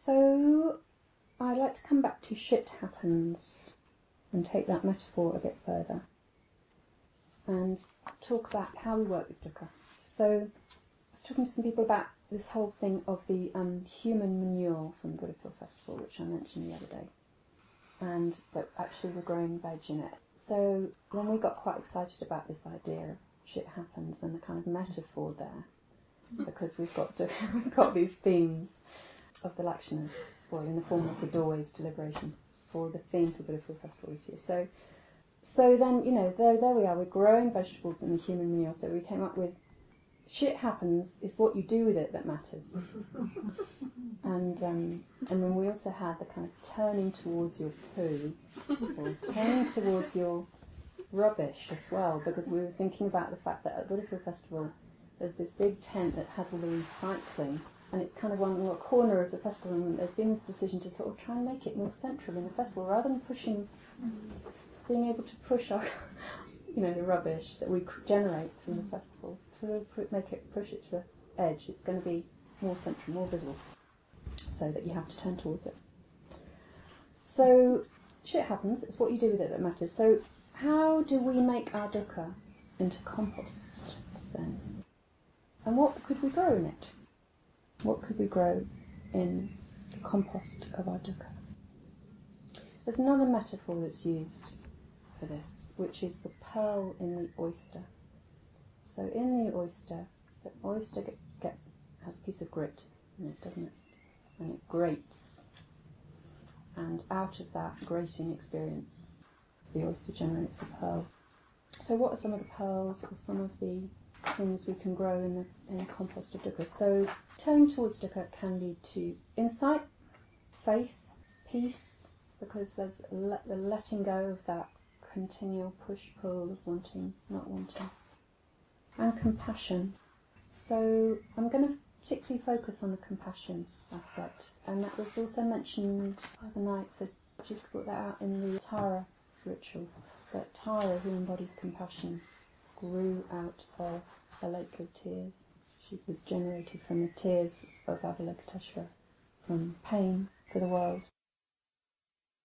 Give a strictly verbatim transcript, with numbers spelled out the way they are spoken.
So I'd like to come back to shit happens and take that metaphor a bit further and talk about how we work with dukkha. So I was talking to some people about this whole thing of the um, human manure from Buddha Field Festival, which I mentioned the other day, and that actually we're growing veg in it. So when we got quite excited about this idea of shit happens and the kind of metaphor there, because we've got we've got these themes of the Lakshanas, well, in the form of the doorways to liberation, for the theme for Buddha Field Festival this year. So, so then, you know, there, there we are, we're growing vegetables in the human manure, so we came up with shit happens is what you do with it that matters. and um, and then we also had the kind of turning towards your poo, or turning towards your rubbish as well, because we were thinking about the fact that at Buddha Field Festival there's this big tent that has all the recycling, and it's kind of one little corner of the festival, and there's been this decision to sort of try and make it more central in the festival, rather than pushing, just being able to push our, you know, the rubbish that we generate from the festival, to really put, make it, push it to the edge. It's going to be more central, more visible, so that you have to turn towards it. So, shit happens, it's what you do with it that matters. So, how do we make our dukkha into compost, then? And what could we grow in it? What could we grow in the compost of our dukkha? There's another metaphor that's used for this, which is the pearl in the oyster. So in the oyster, the oyster gets has a piece of grit in it, doesn't it? And it grates. And out of that grating experience, the oyster generates a pearl. So what are some of the pearls or some of the things we can grow in the, in the compost of dukkha? So turning towards dukkha can lead to insight, faith, peace, because there's le- the letting go of that continual push-pull of wanting, not wanting, and compassion. So I'm going to particularly focus on the compassion aspect, and that was also mentioned the other night, so Jude brought that out in the Tara ritual, that Tara, who embodies compassion, grew out of a lake of tears. She was generated from the tears of Avalokiteshvara, from pain for the world.